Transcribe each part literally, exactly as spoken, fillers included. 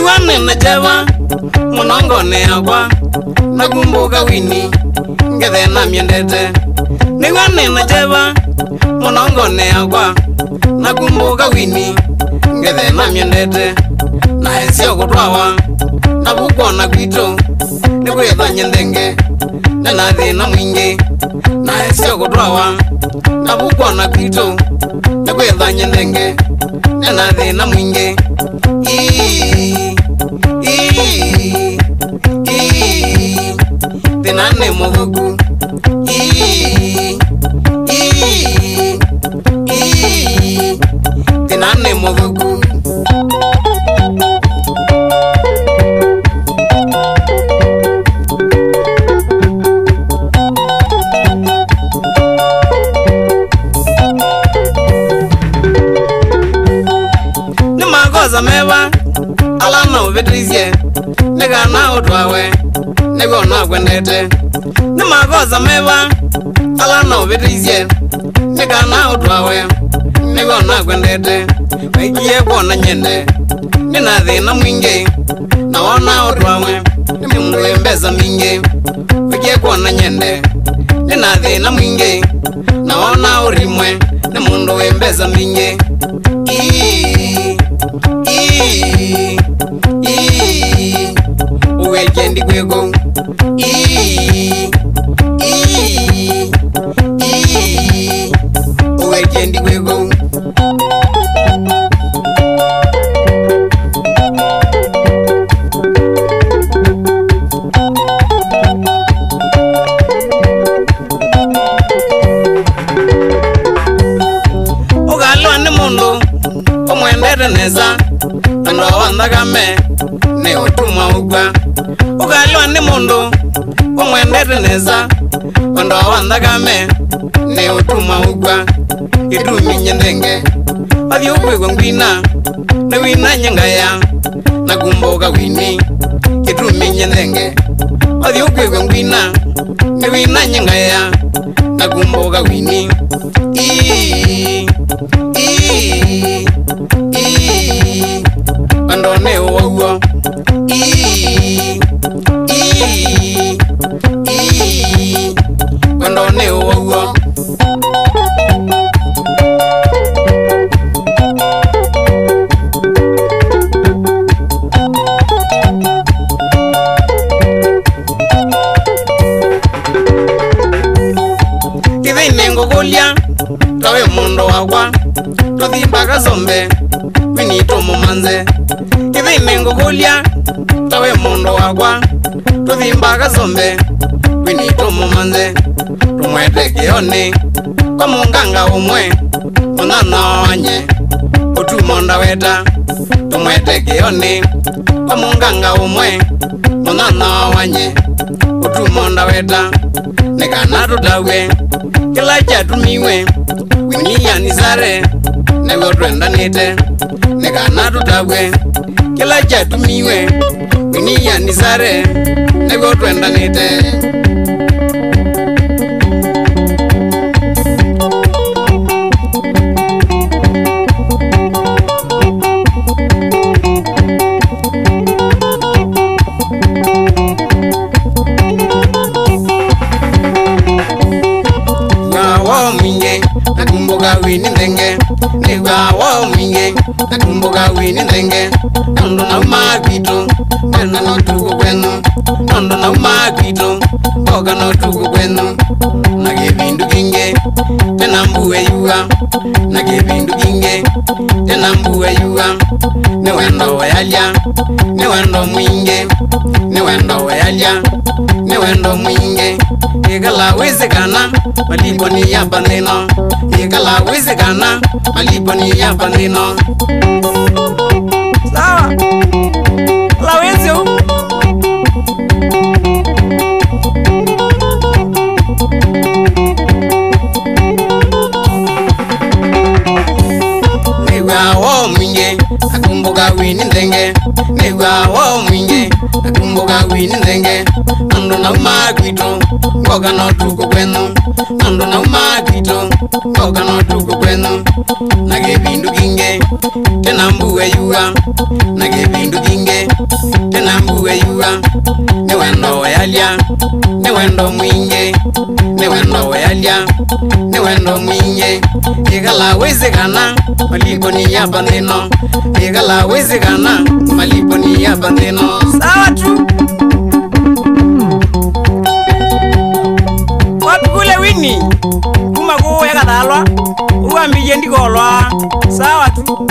wane na jeva munongo ne agwa nakumbuka wini ngethe na miendete ni wane na jeva munongo ne agwa nakumbuka wini ngethe na miendete na esio kutwawa na bukona kwito ni kwetha nyendenge na nathi na mwingi na esio kutwawa na bukona kwito ni kwetha nyendenge na nathi na mwingi ii ii ii tinane muthuku ii ii ii tinane muthuku Meva ala no vetrizie nega na odwawe nego na gwendete ni magoza meva ala no vetrizie nega na odwawe nego na gwendete wegie kwona nyende ni na thina mwingi na ona odwawe ni mundu embeza mingi wegie kwona nyende ni na thina mwingi na ona urimwe ni mundu embeza mingi ii ii ii uwekendi kwego ii ii ii uwekendi kwego ugalwa ni mundu omwendete neza ando wandagame ne otuma ugwa ugalwa ni mundu omwendete neza ando wandagame ne otuma ugwa idumi nyendenge athi ukwegwa ngwina ne wina nyangaya nakumbuka wini idumi nyendenge athi ukwegwa ngwina ne wina nyangaya nakumbuka wini ii ii ii andone uwa ii ii ii andone uwa kithi nengo kulia tawe mundo wakwa tuthimbaga zombe winito mumanze kithi nengo kulia tawe mundo wakwa tuthimbaga zombe winito mumanze tumwete kione kwa munganga umwe munana wanye utumonda weta tumwete kione kwa munganga umwe munana wanye utumonda weta nekana tutawe kila chatumiwe winia nizare nego twendanite nekana tutawe kila chatumiwe winia nizare nego twendanite nakumbuka wini ndenge negwa wo mwinge nakumbuka wini ndenge nondo na umagwito nenda no tuko kwenu nondo na umagwito boga no tuko kwenu nage bindu kinge tena mbuwe yuga nage bindu kinge tena mbuwe yuga ne wendo wayalya ne wendo mwinge ne wendo wayalya ne wendo mwinge igala wizikana malipo ni yapa nino igala wizikana malipo ni yapa nino sawa la wizio newa wo mwinge nakumbuka wini ndenge newa wo mwinge atumbuka wini nenge nondo na umagwito ngoga no tuko kwenu nondo na umagwito ngoga no tuko kwenu nage bindu ginge tena mbuwe yuwa nage bindu ginge tena mbuwe yuwa ne wendo yalia ne wendo mwinge ne wendo yalia ne wendo mwinge igala wezekana malipo ni yaba neno igala wezekana malipo ni yaba neno sawa tu watu kule wini kuma kuwe kadhalwa uambije ndikolwa sawa tu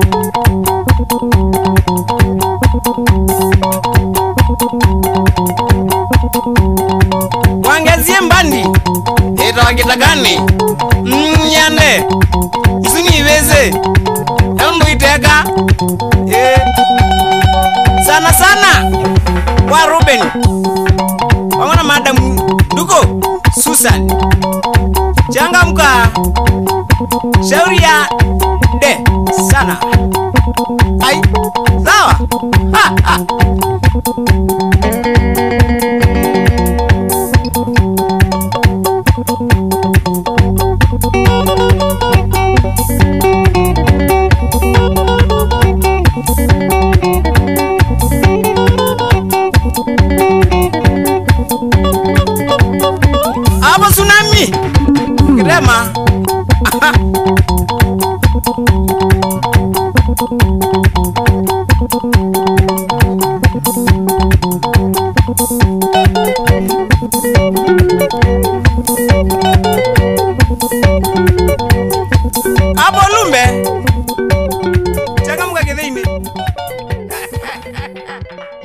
wangezie mbandi ito wakitagani mnyande isini iweze endo iteka eh sana sana wa Ruben wangona madam Duko Susan changamka shauri ya de sana ai sawa ha ha Apa tsunami Kirema Apa lumbe Chaka mga kithi ime